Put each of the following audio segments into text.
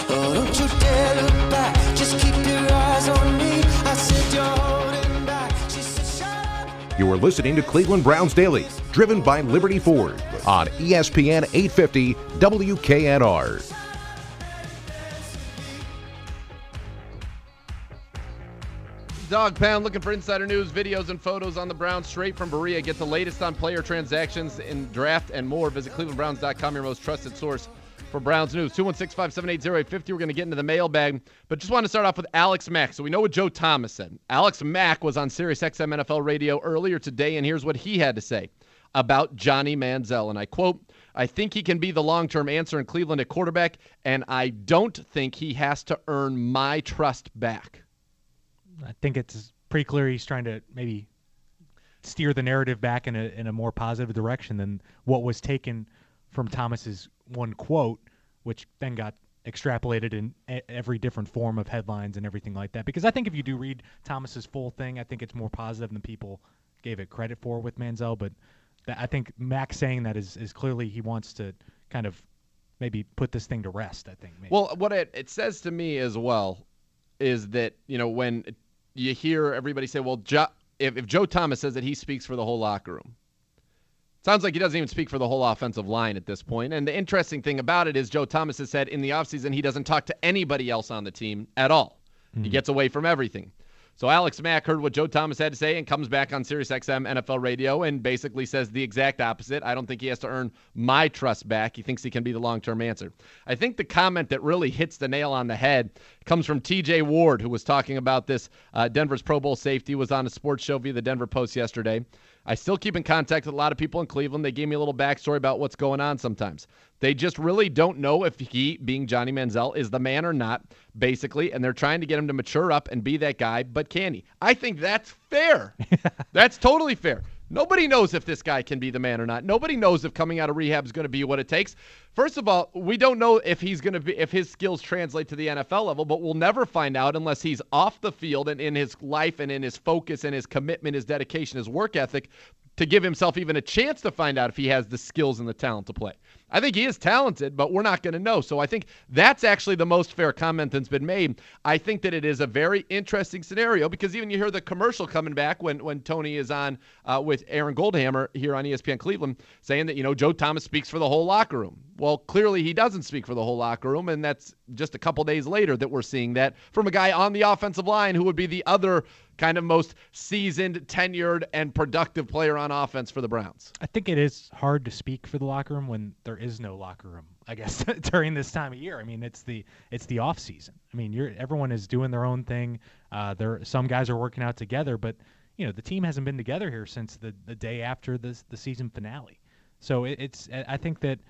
Oh, don't you dare look back, just keep your eyes on me. I said you're holding back. She said shut up. You are listening to Cleveland Browns Daily, driven by Liberty Ford on ESPN 850 WKNR. Dog Pound looking for insider news, videos, and photos on the Browns straight from Berea. Get the latest on player transactions in draft and more. Visit clevelandbrowns.com, your most trusted source for Browns news. 216-578-0850. We're going to get into the mailbag, but just want to start off with Alex Mack. So we know what Joe Thomas said. Alex Mack was on SiriusXM NFL Radio earlier today, and here's what he had to say about Johnny Manziel. And I quote, "I think he can be the long-term answer in Cleveland at quarterback, and I don't think he has to earn my trust back." I think it's pretty clear he's trying to maybe steer the narrative back in a more positive direction than what was taken from Thomas's one quote, which then got extrapolated in every different form of headlines and everything like that. Because I think if you do read Thomas's full thing, I think it's more positive than people gave it credit for with Manziel. But I think Max saying that is clearly he wants to kind of maybe put this thing to rest, I think. Maybe. Well, what it says to me as well is that, when you hear everybody say, well, if Joe Thomas says that he speaks for the whole locker room, sounds like he doesn't even speak for the whole offensive line at this point. And the interesting thing about it is Joe Thomas has said in the offseason he doesn't talk to anybody else on the team at all. Mm-hmm. He gets away from everything. So Alex Mack heard what Joe Thomas had to say and comes back on SiriusXM NFL Radio and basically says the exact opposite. I don't think he has to earn my trust back. He thinks he can be the long-term answer. I think the comment that really hits the nail on the head comes from TJ Ward, who was talking about this. Denver's Pro Bowl safety was on a sports show via the Denver Post yesterday. I still keep in contact with a lot of people in Cleveland. They gave me a little backstory about what's going on sometimes. They just really don't know if he, being Johnny Manziel, is the man or not, basically, and they're trying to get him to mature up and be that guy, but can he? I think that's fair. That's totally fair. Nobody knows if this guy can be the man or not. Nobody knows if coming out of rehab is going to be what it takes. First of all, we don't know if he's going to be, if his skills translate to the NFL level, but we'll never find out unless he's off the field and in his life and in his focus and his commitment, his dedication, his work ethic to give himself even a chance to find out if he has the skills and the talent to play. I think he is talented, but we're not going to know. So I think that's actually the most fair comment that's been made. I think that it is a very interesting scenario because even you hear the commercial coming back when Tony is on with Aaron Goldhammer here on ESPN Cleveland saying that, Joe Thomas speaks for the whole locker room. Well, clearly he doesn't speak for the whole locker room, and that's just a couple days later that we're seeing that from a guy on the offensive line who would be the other kind of most seasoned, tenured, and productive player on offense for the Browns. I think it is hard to speak for the locker room when there is no locker room, I guess, during this time of year. I mean, it's the off season. I mean, everyone is doing their own thing. Some guys are working out together, but the team hasn't been together here since the day after the season finale. So I think that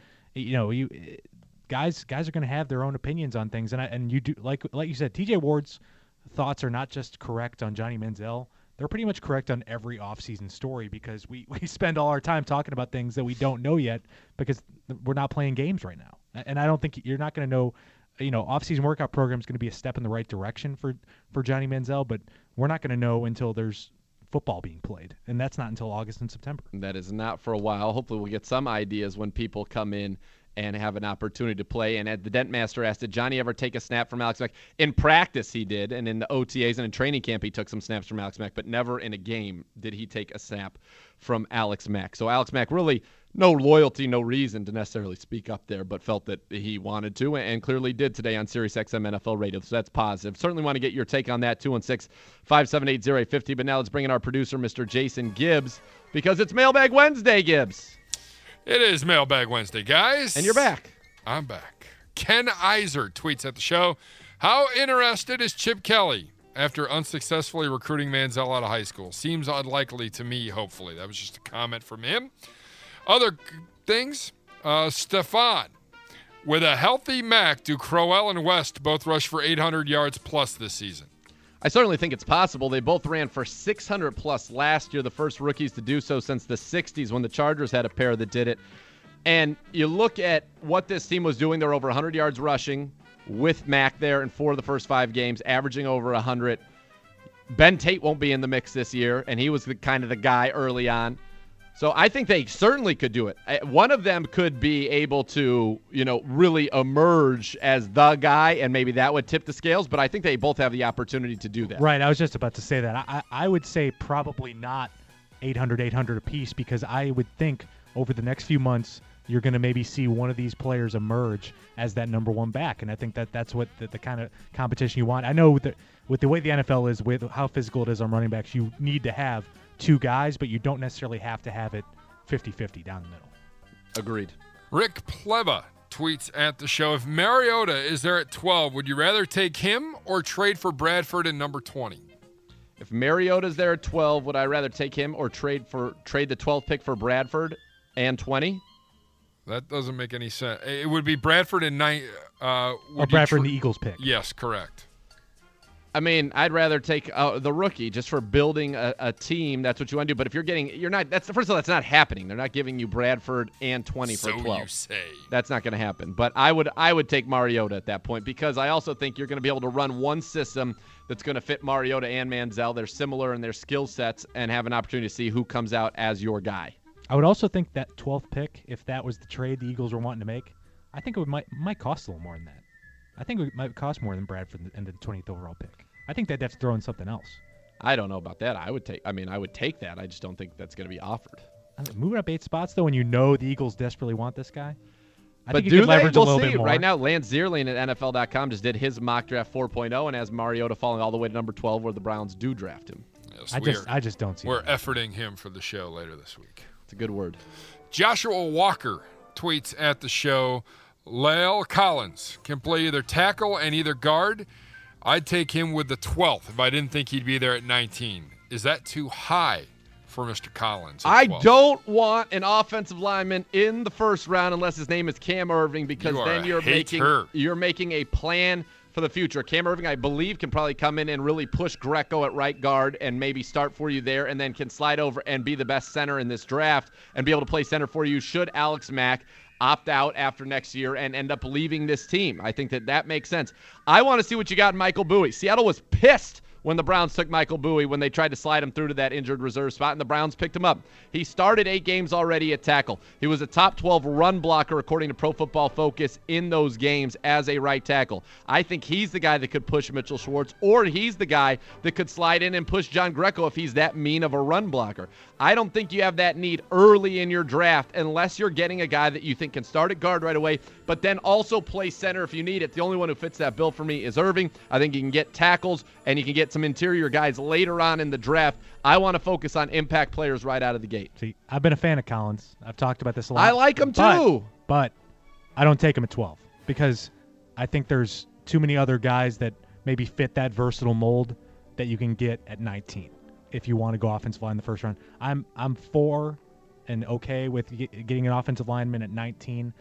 guys are going to have their own opinions on things, and you do like you said, TJ Ward's thoughts are not just correct on Johnny Manziel. They're pretty much correct on every offseason story because we spend all our time talking about things that we don't know yet because we're not playing games right now. And I don't think you're not going to know, offseason workout program is going to be a step in the right direction for Johnny Manziel, but we're not going to know until there's football being played, and that's not until August and September. That is not for a while. Hopefully we'll get some ideas when people come in and have an opportunity to play. And the Dent Master asked, did Johnny ever take a snap from Alex Mack? In practice he did, and in the OTAs and in training camp he took some snaps from Alex Mack, but never in a game did he take a snap from Alex Mack. So Alex Mack really no loyalty, no reason to necessarily speak up there, but felt that he wanted to and clearly did today on SiriusXM NFL Radio. So that's positive. Certainly want to get your take on that, 216-578-0850. But now let's bring in our producer, Mr. Jason Gibbs, because it's Mailbag Wednesday, Gibbs. It is Mailbag Wednesday, guys. And you're back. I'm back. Ken Iser tweets at the show, how interested is Chip Kelly after unsuccessfully recruiting Manziel out of high school? Seems unlikely to me, hopefully. That was just a comment from him. Other things, Stefan, with a healthy Mack, do Crowell and West both rush for 800 yards plus this season? I certainly think it's possible. They both ran for 600 plus last year, the first rookies to do so since the 60s when the Chargers had a pair that did it. And you look at what this team was doing. They're over 100 yards rushing with Mack there in 4 of the first 5 games, averaging over 100. Ben Tate won't be in the mix this year, and he was kind of the guy early on. So I think they certainly could do it. One of them could be able to, really emerge as the guy, and maybe that would tip the scales. But I think they both have the opportunity to do that. Right. I was just about to say that. I would say probably not 800 apiece, because I would think over the next few months you're going to maybe see one of these players emerge as that number one back. And I think that's what the kind of competition you want. I know with the way the NFL is, with how physical it is on running backs, you need to have two guys, but you don't necessarily have to have it 50-50 down the middle. Agreed. Rick Pleva tweets at the show, if Mariota is there at 12, would you rather take him or trade for Bradford in number 20? If Mariota's there at 12, would I rather take him or trade the 12th pick for Bradford and 20? That doesn't make any sense. It would be Bradford and 9. Or Bradford and the Eagles pick. Yes, correct. I mean, I'd rather take the rookie just for building a team. That's what you want to do. But if you're not. First of all, that's not happening. They're not giving you Bradford and 20 for 12. So you say. That's not going to happen. But I would take Mariota at that point, because I also think you're going to be able to run one system that's going to fit Mariota and Manziel. They're similar in their skill sets, and have an opportunity to see who comes out as your guy. I would also think that 12th pick, if that was the trade the Eagles were wanting to make, I think it might cost a little more than that. I think it might cost more than Bradford and the 20th overall pick. I think they'd have to throw in something else. I don't know about that. I would take that. I just don't think that's going to be offered. Moving up 8 spots, though, when you know the Eagles desperately want this guy, I but think you could leverage a little see. bit more. Right now, Lance Zierlein at NFL.com just did his mock draft 4.0 and has Mariota falling all the way to number 12, where the Browns do draft him. Yes, I just don't see We're that. efforting him for the show later this week. It's a good word. Joshua Walker tweets at the show, La'el Collins can play either tackle and either guard. I'd take him with the 12th if I didn't think he'd be there at 19. Is that too high for Mr. Collins? I don't want an offensive lineman in the first round unless his name is Cam Irving, because then you're making a plan for the future. Cam Irving, I believe, can probably come in and really push Greco at right guard and maybe start for you there, and then can slide over and be the best center in this draft and be able to play center for you should Alex Mack opt out after next year and end up leaving this team. I think that makes sense. I want to see what you got in Michael Bowie. Seattle was pissed when the Browns took Michael Bowie when they tried to slide him through to that injured reserve spot, and the Browns picked him up. He started 8 games already at tackle. He was a top 12 run blocker, according to Pro Football Focus, in those games as a right tackle. I think he's the guy that could push Mitchell Schwartz, or he's the guy that could slide in and push John Greco if he's that mean of a run blocker. I don't think you have that need early in your draft unless you're getting a guy that you think can start at guard right away, but then also play center if you need it. The only one who fits that bill for me is Irving. I think you can get tackles and you can get some interior guys later on in the draft. I want to focus on impact players right out of the gate. See, I've been a fan of Collins. I've talked about this a lot. I like him too. But I don't take him at 12 because I think there's too many other guys that maybe fit that versatile mold that you can get at 19 if you want to go offensive line in the first round. I'm for and okay with getting an offensive lineman at 19.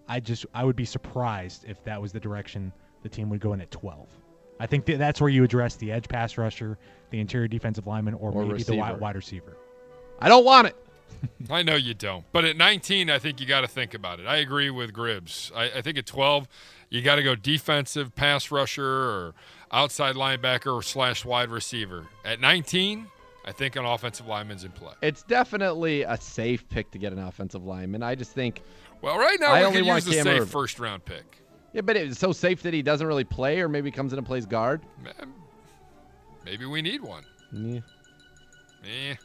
I would be surprised if that was the direction the team would go in at 12. I think that's where you address the edge pass rusher, the interior defensive lineman, or maybe receiver. The wide receiver. I don't want it. I know you don't. But at 19, I think you got to think about it. I agree with Gribbs. I think at 12, you got to go defensive pass rusher or outside linebacker or / wide receiver. At 19, I think an offensive lineman's in play. It's definitely a safe pick to get an offensive lineman. I just think. Well, right now we can use the safe first-round pick. Yeah, but it's so safe that he doesn't really play, or maybe comes in and plays guard. Maybe we need one. Yeah.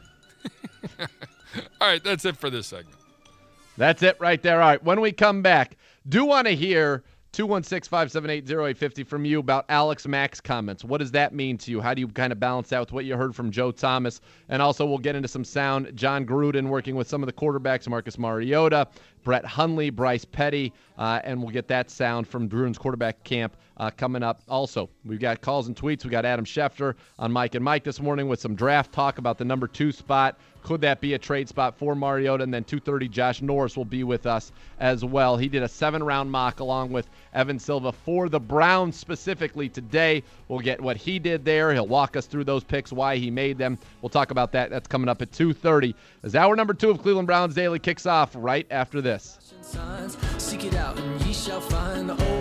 All right, that's it for this segment. That's it right there. All right, when we come back, do want to hear 216-578-0850 from you about Alex Mack's comments. What does that mean to you? How do you kind of balance that with what you heard from Joe Thomas? And also we'll get into some sound. John Gruden working with some of the quarterbacks, Marcus Mariota, Brett Hundley, Bryce Petty, and we'll get that sound from Bruins quarterback camp coming up. Also, we've got calls and tweets. We got Adam Schefter on Mike and Mike this morning with some draft talk about the number 2 spot. Could that be a trade spot for Mariota? And then 2:30, Josh Norris will be with us as well. He did a 7-round mock along with Evan Silva for the Browns specifically today. We'll get what he did there. He'll walk us through those picks, why he made them. We'll talk about that. That's coming up at 2:30 as hour number 2 of Cleveland Browns Daily kicks off right after this. Seek it out and ye shall find the old